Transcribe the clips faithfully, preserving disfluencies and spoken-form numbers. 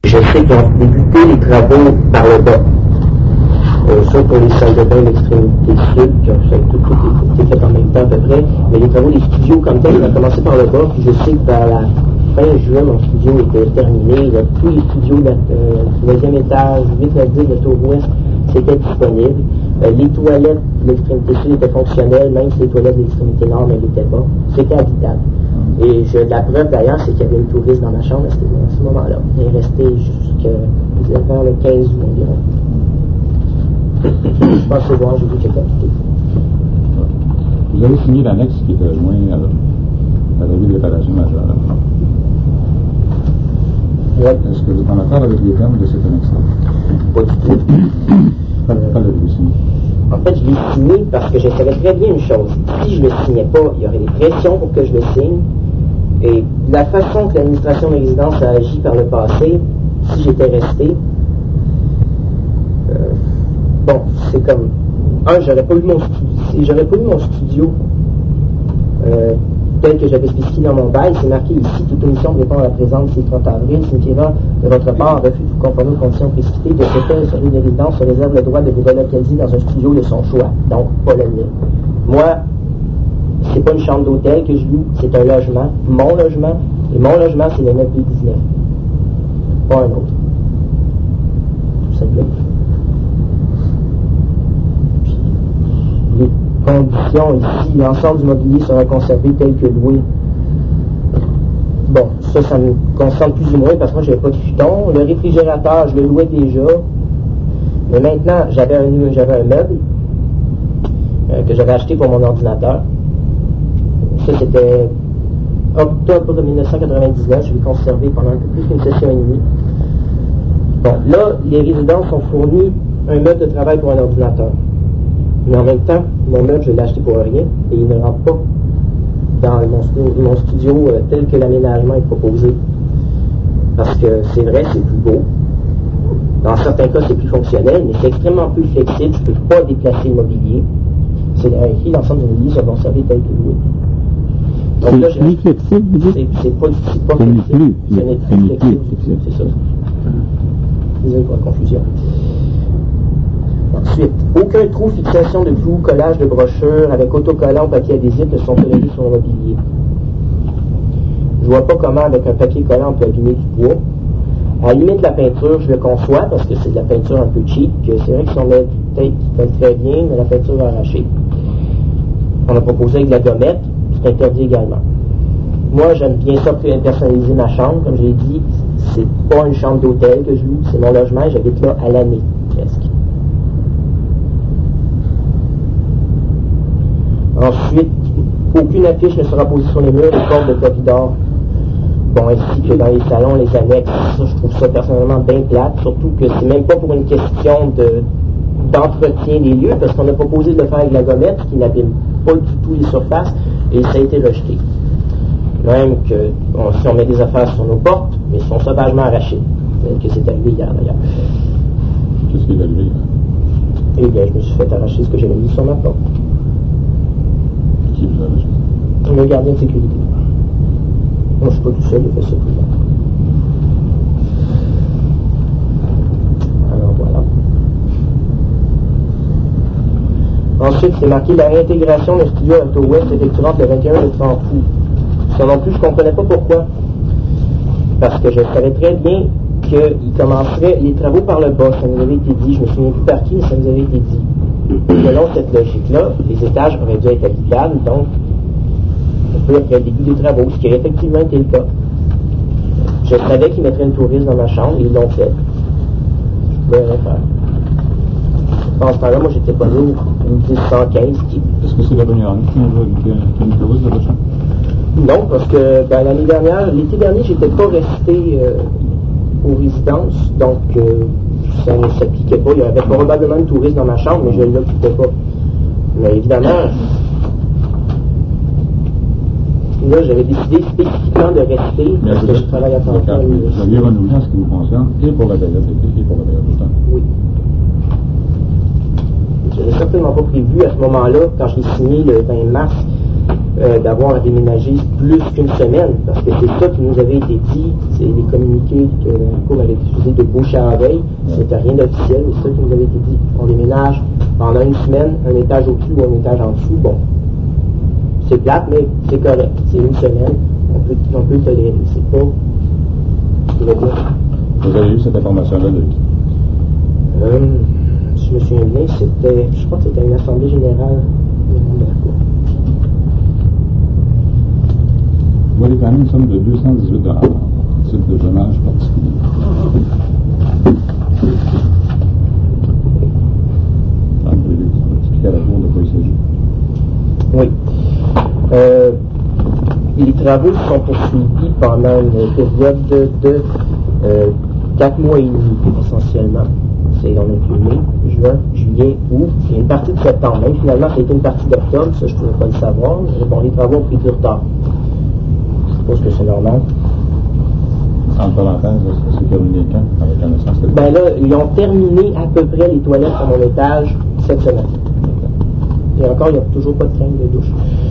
Je sais qu'ils ont débuté les travaux par le bas. Euh, sauf pour les salles de bain l'extrémité sud, qui ont fait, tout, tout été fait en même temps à peu près. Mais les travaux des studios comme tel, ils ont commencé par le bas. Puis je sais que vers la fin juin, mon studio était terminé. Là, tous les studios de euh, du deuxième étage, huit, neuf, dix de tour ouest, c'était disponible. Euh, les toilettes de l'extrémité sud étaient fonctionnelles, même si les toilettes de l'extrémité nord ne l'étaient pas. C'était habitable. Et je, la preuve d'ailleurs, c'est qu'il y avait une touriste dans ma chambre à ce, à ce moment-là. Il est resté jusqu'à le quinze août environ. Je pense que voir, j'ai vu qu'il était habité. Vous avez signé l'annexe qui était joint à la vie de réparation majeure. Oui. Est-ce que vous êtes en accord avec les termes de cette annexe-là? Pas du tout. Pas, pas de vous signer. En fait, je l'ai signé parce que je savais très bien une chose. Si je ne le signais pas, il y aurait des pressions pour que je le signe. Et la façon que l'administration de résidence a agi par le passé, si j'étais resté, euh, bon, c'est comme, un, j'aurais pas eu mon studio, j'aurais pas eu mon studio euh, tel que j'avais spécifié dans mon bail. C'est marqué ici, toute émission de répondre à la présente d'ici le trente avril, signifera de votre part, refus de vous conformer aux conditions précipitées, de ce fait, sur les résidences se réserve le droit de vous relocaliser dans un studio de son choix, donc pas le mien. Moi, c'est pas une chambre d'hôtel que je loue, c'est un logement, mon logement, et mon logement, c'est le neuf deux dix-neuf, pas un autre. Tout simplement. Puis, les conditions ici, l'ensemble du mobilier sera conservé tel que loué. Bon, ça, ça me concerne plus ou moins parce que moi, j'avais pas de futon. Le réfrigérateur, je le louais déjà. Mais maintenant, j'avais un, j'avais un meuble euh, que j'avais acheté pour mon ordinateur. Ça, c'était octobre dix-neuf cent quatre-vingt-dix-neuf. Je l'ai conservé pendant un peu plus qu'une session et demie. Bon, là, les résidences ont fourni un meuble de travail pour un ordinateur. Mais en même temps, mon meuble, je l'ai acheté pour rien et il ne rentre pas dans mon studio, mon studio euh, tel que l'aménagement est proposé. Parce que c'est vrai, c'est plus beau. Dans certains cas, c'est plus fonctionnel, mais c'est extrêmement plus flexible. Je ne peux pas déplacer le mobilier. C'est écrit, l'ensemble du mobilier sera conservé tel que loué. Donc là, c'est plus flexible, vous dites? C'est pas, c'est pas Ce n'est flexible. plus. Ce n'est Ce plus n'est plus flexible. flexible. C'est ça. Désolé pour la confusion. Ensuite, aucun trou, fixation de clous, collage de brochures avec autocollant, papier adhésif ne sont tolérés sur le mobilier. Je vois pas comment, avec un papier collant, on peut abîmer du bois. À la limite, la peinture, je le conçois parce que c'est de la peinture un peu cheap, que c'est vrai que si on met du tape qui colle très bien, mais la peinture va arracher. On a proposé avec de la gommette, c'est interdit également. Moi, j'aime bien ça pour personnaliser ma chambre. Comme je l'ai dit, c'est pas une chambre d'hôtel que je loue, c'est mon logement et j'habite là à l'année, presque. Ensuite, aucune affiche ne sera posée sur les murs et portes de corridor. Bon, ainsi que dans les salons, les annexes. Ça, je trouve ça personnellement bien plate, surtout que c'est même pas pour une question de, d'entretien des lieux, parce qu'on a proposé de le faire avec la gommette, qui n'abîme pas du tout les surfaces, et ça a été rejeté. Même que, bon, si on met des affaires sur nos portes, mais ils sont sauvagement arrachés. Que c'est arrivé hier, d'ailleurs. Qu'est-ce qui est arrivé hier? Eh bien, je me suis fait arracher ce que j'avais mis sur ma porte. Qui vous a arraché? Le gardien de sécurité. Moi, je suis pas tout seul, j'ai fait ça tout le temps. Alors, voilà. Ensuite, c'est marqué la réintégration d'un studio à Ouest effectuant le vingt et un au trente août. Ça non plus, je ne comprenais pas pourquoi. Parce que je savais très bien qu'il commencerait les travaux par le bas. Ça nous avait été dit. Je me souviens plus par qui, mais ça nous avait été dit. Selon cette logique-là, les étages auraient dû être habitables, donc un peu après le début des travaux, ce qui aurait effectivement été le cas. Je savais qu'ils mettraient une touriste dans ma chambre et ils l'ont fait. Je pouvais rien faire. En ce temps-là, moi, j'étais pas là au cent quinze. Qui... Est-ce que c'est la première année qu'il y a une touriste dans votre chambre? Non, parce que ben, l'année dernière, l'été dernier, j'étais pas resté euh, aux résidences, donc euh, ça ne s'appliquait pas. Il y avait probablement une touriste dans ma chambre, mais je ne l'occupais pas. Mais évidemment, là, j'avais décidé spécifiquement de rester mais parce que je travaille à temps plein. Vous aviez renouvelé en ce qui vous concerne, et pour la période d'été, et pour la période de temps. Oui. Je n'avais certainement pas prévu à ce moment-là, quand je l'ai signé le vingt mars, euh, d'avoir à déménager plus qu'une semaine, parce que c'est ça qui nous avait été dit, c'est les communiqués que l'I N C O avait diffusés de bouche à oreille, c'était rien d'officiel, c'est ça qui nous avait été dit. On déménage pendant une semaine, un étage au-dessus ou un étage en dessous, bon, c'est plate, mais c'est correct, c'est une semaine, on peut, on peut tolérer, c'est pas... C'est le bien. Vous avez eu cette information-là de qui? Euh, si je me souviens bien, c'était, je crois que c'était une assemblée générale de la Cour. Vous voyez quand même une somme de deux cent dix-huit dollars en titre de dommage particulier. Vous avez expliqué à la Cour de quoi il s'agit. Oui. Euh, les travaux sont poursuivis pendant une période de, de euh, quatre mois et demi, essentiellement. C'est, on a mai, juin, juillet, août, et une partie de septembre. Même finalement, c'était une partie d'octobre, ça je ne pouvais pas le savoir, mais bon, les travaux ont pris du retard. Je suppose que c'est normal. En parenthèse, c'est terminé quand, avec la naissance de... Ben là, ils ont terminé à peu près les toilettes à mon étage cette semaine. Et encore, il n'y a toujours pas de crème de douche.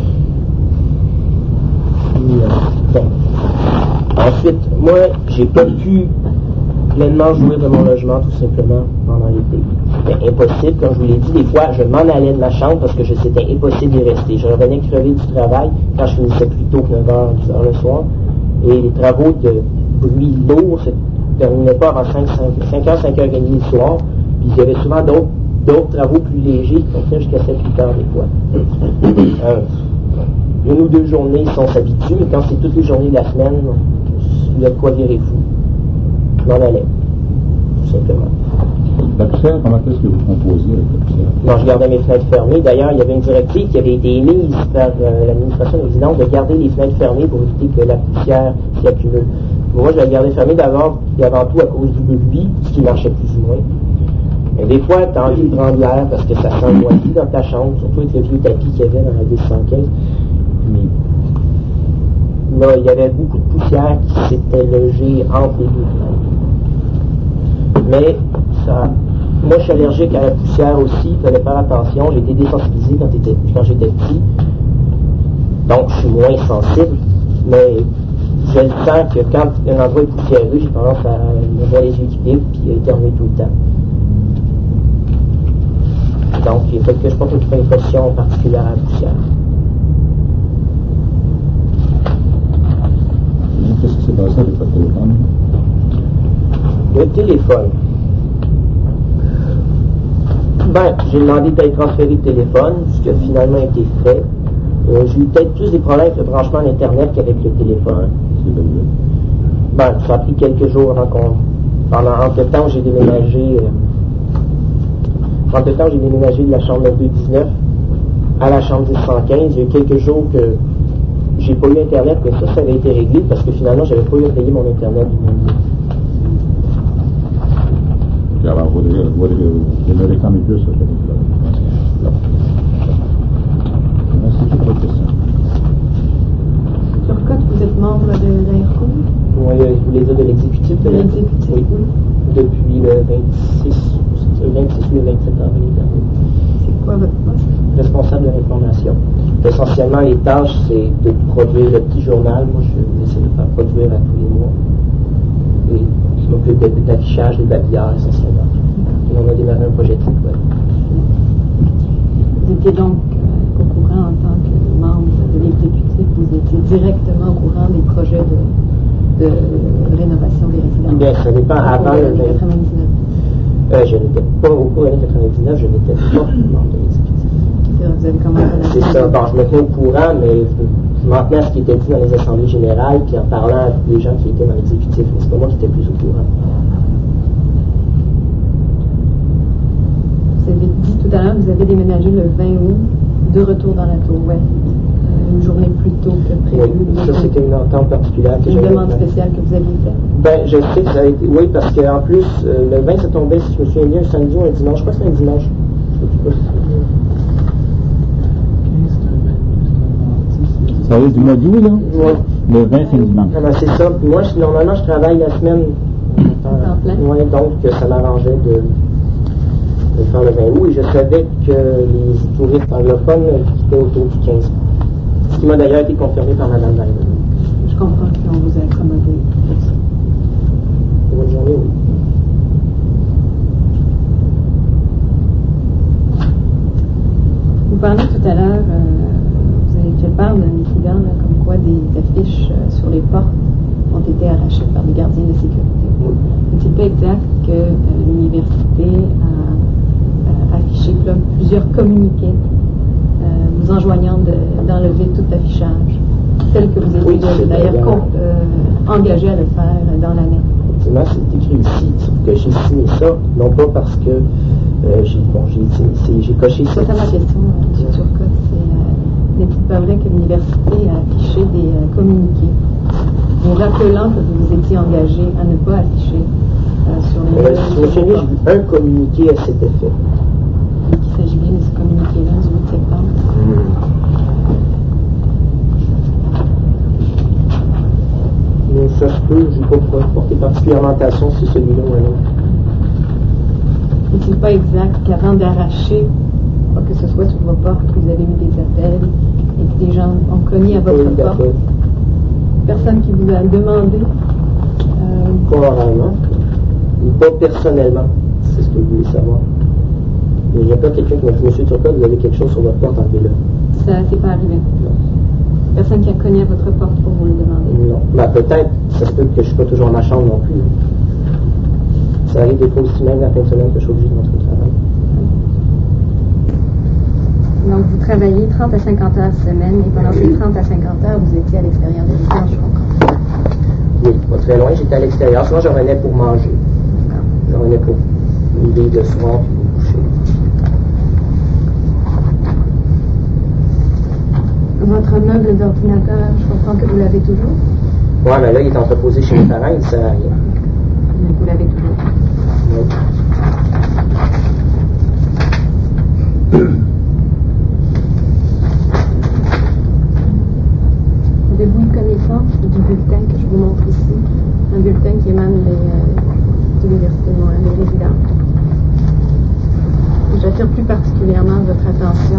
Et, euh, bon. Ensuite, moi, j'ai pas pu pleinement jouir de mon logement, tout simplement, pendant l'été. C'était impossible. Comme je vous l'ai dit, des fois, je m'en allais de ma chambre parce que je, c'était impossible d'y rester. Je revenais crever du travail quand je finissais plus tôt que neuf heures, dix heures le soir. Et les travaux de bruit lourd se terminaient pas avant cinq heures, cinq heures trente le soir. Puis il y avait souvent d'autres, d'autres travaux plus légers qui continuaient jusqu'à sept huit heures des fois. Euh, une ou deux journées, ils sont s'habituent, mais quand c'est toutes les journées de la semaine, il y a de quoi virer fou. Je m'en allais, tout simplement. La poussière, comment est-ce que vous composiez avec la poussière? Non, je gardais mes fenêtres fermées. D'ailleurs, il y avait une directive qui avait été émise par euh, l'administration résidente de garder les fenêtres fermées pour éviter que la poussière s'y accumule. Moi, je la gardais fermée d'abord et avant tout à cause du bruit, ce qui marchait plus ou moins. Mais des fois, tu as envie de prendre l'air parce que ça sent moisi dans ta chambre, surtout avec le vieux tapis qu'il y avait dans la deux cent quinze. Puis, là, il y avait beaucoup de poussière qui s'était logée entre les deux fenêtres. Mais ça... Moi, je suis allergique à la poussière aussi, il fallait faire attention. J'ai été désensibilisé quand, quand j'étais petit. Donc, je suis moins sensible. Mais je le sens que quand un endroit est poussiéreux, j'ai tendance à me voir les yeux qui piquent puis à éternuer tout le temps. Donc, il faut que je porte une précaution particulière à la poussière. Qu'est-ce qui s'est passé avec votre téléphone? Le téléphone. Ben, j'ai demandé d'être transféré de téléphone, ce qui a finalement été fait. Euh, j'ai eu peut-être plus des problèmes avec le branchement d'Internet qu'avec le téléphone. Ben, ça a pris quelques jours avant qu'on... Pendant, entre le temps où j'ai déménagé... Euh, entre le temps où j'ai déménagé de la chambre neuf deux dix-neuf à la chambre dix cent quinze, il y a eu quelques jours que j'ai pas eu Internet, mais ça, ça avait été réglé parce que finalement, j'avais pas eu à payer mon Internet du monde. Alors, vous devez, vous devez, vous devez réclamer plus, ça, je Merci pour votre question. Turcotte, vous êtes membre de l'A R C O? Oui, je voulais dire de l'exécutif. De l'exécutif, oui. Depuis le vingt-six, le vingt-six ou le vingt-sept avril dernier. C'est quoi votre poste? Responsable de l'information. Essentiellement, les tâches, c'est de produire le petit journal. Moi, je essaie de faire produire à tous les mois. Et je m'occupe d'affichage, de babillard, essentiellement. Et on a démarré un projet de site web. Vous étiez donc euh, au courant en tant que membre de l'exécutif, vous étiez directement au courant des projets de, de rénovation des résidences? Bien, ça dépend. Avant le l'année quatre-vingt-dix-neuf. Euh, je n'étais pas au cours de l'année quatre-vingt-dix-neuf, je n'étais pas membre de l'exécutif. Vous avez commencé à la C'est ça. Bon, je me tenais au courant, mais je m'en tenais à ce qui était dit dans les assemblées générales, puis en parlant à des gens qui étaient dans l'exécutif, mais c'est pas moi qui étais plus au courant. Vous avez dit tout à l'heure que vous avez déménagé le vingt août, de retour dans la tour ouest, une journée plus tôt que prévu. Oui, ça c'était une entente particulière que une j'avais. Une demande spéciale que vous aviez faite? Ben, je sais que ça a été, oui, parce qu'en plus, euh, le vingt, ça tombait, si je me souviens bien, un samedi ou un dimanche. Je crois que c'est un dimanche. Je sais pas si c'est... Ça va du mois d'août, là? Oui. Le vingt, c'est le dimanche. Ah ben, c'est ça. Puis moi, je, normalement, je travaille la semaine. En plein. Oui, donc ça m'arrangeait de, de faire le vingt août. Et je savais que les touristes anglophones quittaient autour du quinze. Ce qui m'a d'ailleurs été confirmé par Mme Biden. Je comprends qu'on vous a accommodé pour ça. Bonne journée, oui. Vous parlez tout à l'heure, euh, vous avez fait part d'un incident là, comme quoi des affiches euh, sur les portes ont été arrachées par des gardiens de sécurité. Oui. N'est-il pas exact que euh, l'université a euh, affiché là, plusieurs communiqués euh, vous enjoignant de, d'enlever tout affichage, tel que vous Oui, étiez c'est d'ailleurs d'ailleurs. compte, euh, engagé à le faire dans l'année? Effectivement, c'est écrit ici, sauf que j'ai signé ça, non pas parce que euh, j'ai, bon, j'ai, c'est, j'ai coché ça. C'est ça ma question, euh, M. Turcotte. C'est, euh, n'est-il pas vrai que l'université a affiché des euh, communiqués, vous rappelant que vous vous étiez engagé à ne pas afficher euh, sur les Euh, réseaux si je me souviens, j'ai vu un communiqué à cet effet. qu'il s'agit bien de ce communiqué-là du huit septembre? Mais ça se peut, je n'ai pas porté particulièrement attention si c'est celui-là ou un autre. N'est-il pas exact qu'avant d'arracher, quoi que ce soit sur vos portes, vous avez eu des appels et que des gens ont cogné à votre Oui, porte? d'accord. Personne qui vous a demandé euh, Pas oralement, ou pas personnellement, c'est ce que vous voulez savoir. Mais il n'y a pas quelqu'un qui m'a dit, Monsieur Turcotte, vous avez quelque chose sur votre porte, enlevez-le. ça s'est pas arrivé. Personne qui a cogné à votre porte pour vous le demander. Non. Ben, peut-être, ça se peut que je ne suis pas toujours dans ma chambre non plus. Ça arrive des fois aussi même la fin de semaine que je suis obligé de rentrer au travail. Donc, vous travaillez trente à cinquante heures semaine et pendant ces trente à cinquante heures, vous étiez à l'extérieur de l'école, je comprends. Oui, pas très loin, j'étais à l'extérieur. Souvent, je revenais pour manger. Je revenais pour une bille de soir puis me coucher. Votre meuble d'ordinateur, je comprends que vous l'avez toujours? Ouais, mais là, il est entreposé chez mes parents, il ne sert à rien. Mais vous l'avez toujours. Oui. Avez-vous une connaissance du bulletin que je vous montre ici? Un bulletin qui émane des, euh, de l'Université de Montréal, des résidents. J'attire plus particulièrement votre attention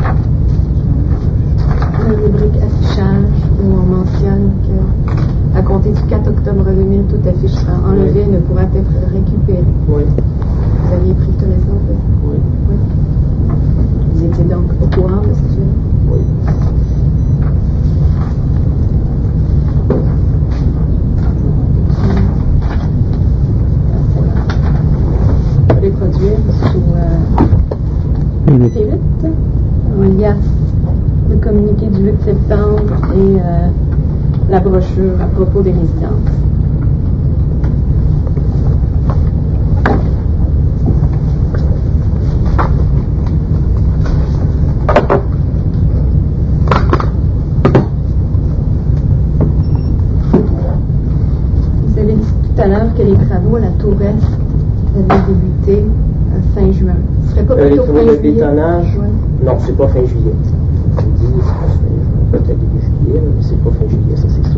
à la rubrique affichage où on mentionne que à compter du quatre octobre deux mille, toute affiche sera enlevée et ne pourra être récupérée. Oui. Vous aviez pris connaissance de ça? Oui. Oui. Vous étiez donc au courant de ce sujet? Oui. Je vais les produire sous euh, C huit, en liasse le communiqué du huit septembre et euh, la brochure à propos des résidences. Vous avez dit tout à l'heure que les travaux à la tour Est avaient débuté à fin juin. Ce serait pas Euh, les plutôt travaux fin de juillet? bétonnage, Ouais. non, c'est pas fin juillet. Je me dis, c'est pas fin juillet. Peut-être début juillet, mais c'est pas fin juillet, ça c'est sûr.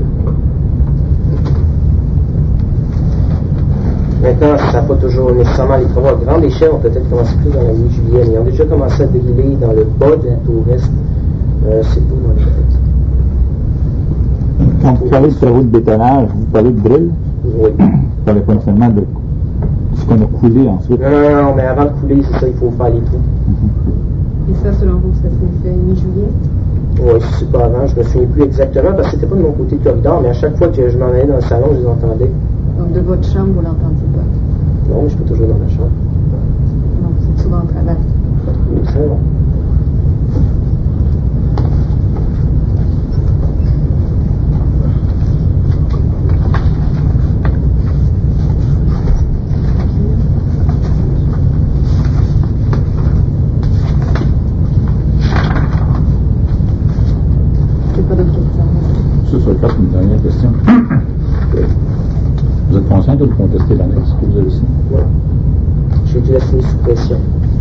Maintenant, ça n'a pas toujours nécessairement les travaux à grande échelle, ont peut-être commencé plus dans la mi-juillet, mais ils ont déjà commencé à driller dans le bas de la tour Est. Euh, c'est tout dans les têtes. Quand vous parlez de travaux de bétonnage, vous parlez de drill, Oui. pour le fonctionnement de ce qu'on a coulé ensuite. Non, non, non, mais avant de couler, c'est ça, il faut faire les trous. Et ça, selon vous, ça s'est fait mi-juillet? Oui, si c'est pas avant, je me souviens plus exactement, parce que c'était pas de mon côté du corridor, mais à chaque fois que je m'en allais dans le salon, je les entendais. Donc, de votre chambre, vous l'entendiez pas? Non, mais je suis pas toujours dans ma chambre. Non, c'est souvent au travail. Oui, c'est bon. C'est pas d'autres questions. Ça, ça va faire une dernière question. Vous êtes conscient de le contester l'annexe que vous avez signée? Oui. J'ai dû la signer sous pression.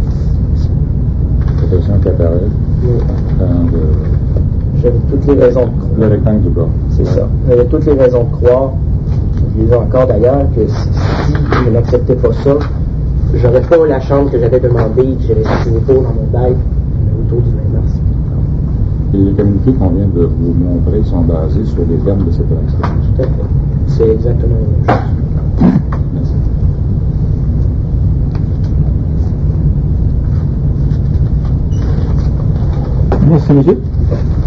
La pression qui apparaît Oui. dans le, J'avais toutes les raisons de le croire. rectangle du bas. C'est ça. J'avais toutes les raisons de croire, je les ai encore d'ailleurs, que si, si je n'acceptais pas ça, j'aurais pas la chambre que j'avais demandée, que j'avais signé pour dans mon bail, autour du vingt mars. Et les communiqués qu'on vient de vous montrer sont basés sur les termes de cette élection. Tout à fait. C'est exactement la même chose. Merci. Merci, monsieur.